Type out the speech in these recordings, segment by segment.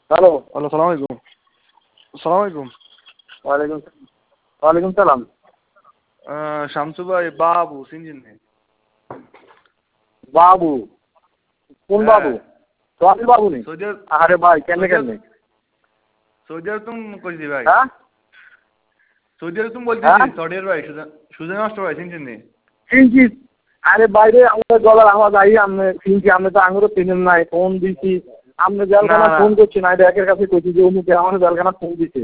Hello. Hello, সালাম আলাইকুম। সালাম আলাইকুম। ওয়ালাইকুম সালাম। শামসু ভাই, বাবু চিনছেন নি? বাবু? কোন বাবু? সোহাগ বাবু নি? সৌদি আরে ভাই কেমনে সৌদি আরব তুমি কইছি ভাই। হ্যাঁ সৌদি আরব তুমি বলতেছি, সৌদি আরব ভাই সুজন মাস্টার ভাই চিনছেন নি? চিনছি। আরে বাইরে আমাদের গলার আওয়াজ আই আমি চিনছি। আপনি তো আঙুরও চিনেন নাই, ফোন দিছি। আপনি জেলখানা ফোন করছেন, আমি একের কাছে কইছি যে অমুকে আমার জেলখানা ফোন দিছে।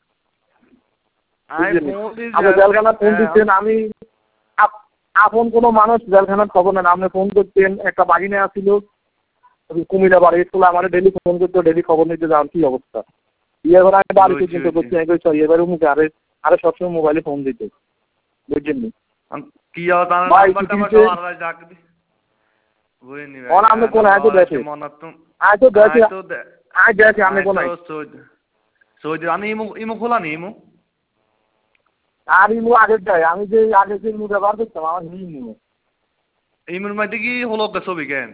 আপনি জেলখানা ফোন দিচ্ছেন, আমি আপন কোনো মানুষ জেলখানার খবর নেন। আপনি ফোন করতেন, একটা বাগিনে আসছিল কুমিল্লা বাড়ি স্কুলে, আমার ডেলি ফোন করতে, ডেলি খবর নিতে যাওয়ার কি অবস্থা। এবার আমি বাড়িতে চিন্তা করছি, আমি কইছি এবারে মুখে আরে সবসময় মোবাইলে ফোন দিতে, বুঝছেন নি? কি আপনি কোন আয় তো দেখে আমি কোন সৌদি আমি ইমো খোলা নি ইমো আর ইমু আগের দেয়, আমি যে আগে যে ইমু ব্যবহার করতাম আমার ইমু ইমুর মধ্যে কি হলো ছবি কেন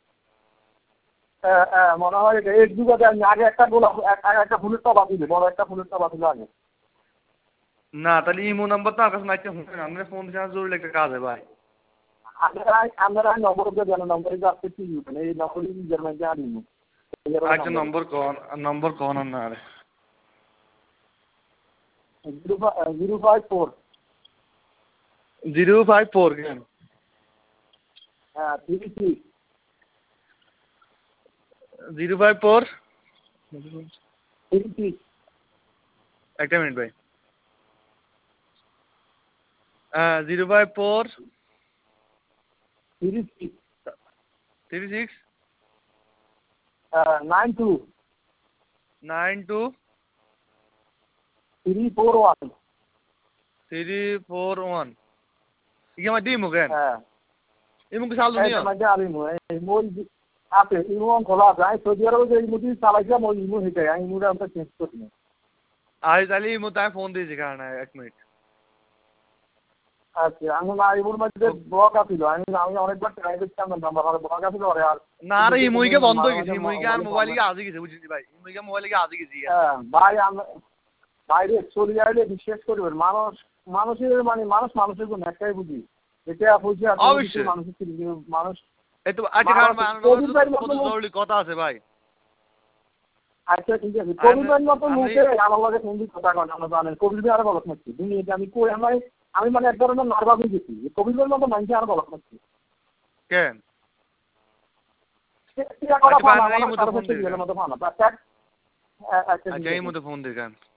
মনে হয় এক যুগে আগে একটা গোলাপ একটা ফুলের টবা ছিল, বড় একটা ফুলের টবা ছিল আগে। না তাহলে ইমো নাম্বার তো আমার কাছে নাই, আমরা ফোন দেওয়া জরুরি একটা কাজ है ভাই। আমরা নম্বর দিয়ে দেন, নম্বরে যাচ্ছে কি মানে এই নম্বরে নিজের মধ্যে আর ইমু। আচ্ছা নম্বর কোন না আরে 054 054 কেন? হ্যাঁ 36 054 36 একটা মিনিট ভাই। 054 36 36 92 92 341 341 ইকে মধ্যে ইমো কেন? হ্যাঁ ইমো কি চালু নিও? আছে ইমো খোলা আছে। আমি সৌদি আরবে যে ইমোটি চালাইছিলাম ওই ইমো হিটে, আমি ইমোটা আমরা চেঞ্জ করি না। তাহলে ইমো তাই ফোন দিয়েছি কারণ এক মিনিট। আচ্ছা আমি না ইমোর মধ্যে ব্লক আছিল, আমি অনেকবার ট্রাই করছিলাম নাম্বার আর ব্লক আছিল আর না আর ইমোইকে বন্ধ হয়ে গেছে, ইমোইকে আর মোবাইলে আজে গেছে বুঝছিস ভাই, ইমোইকে মোবাইলে আজে গেছে। হ্যাঁ ভাই বাইরে চলে যাইলে বিশ্বাস করবেন মানুষের মানে মানুষের জন্য একটাই বুঝি, এটা বুঝি আর মানুষ এই তো আচ্ছা জরুরি কথা আছে ভাই। আচ্ছা ঠিক আছে। কবির ভাইয়ের মতো মুখে আমার লগে ফোন দিয়ে কথা কন, আমরা জানেন কবির ভাই আরো বলত নাকি দুনিয়াতে আমি কই আমি মানে এক ধরনের নার্ভাস হয়ে গেছি। কবির ভাইয়ের মতো মানুষ আরো বলত নাকি কেন? কথা ফানা আমার কারো সাথে গেলে মতো ফানা। আচ্ছা এই মতো ফোন দিয়ে কেন?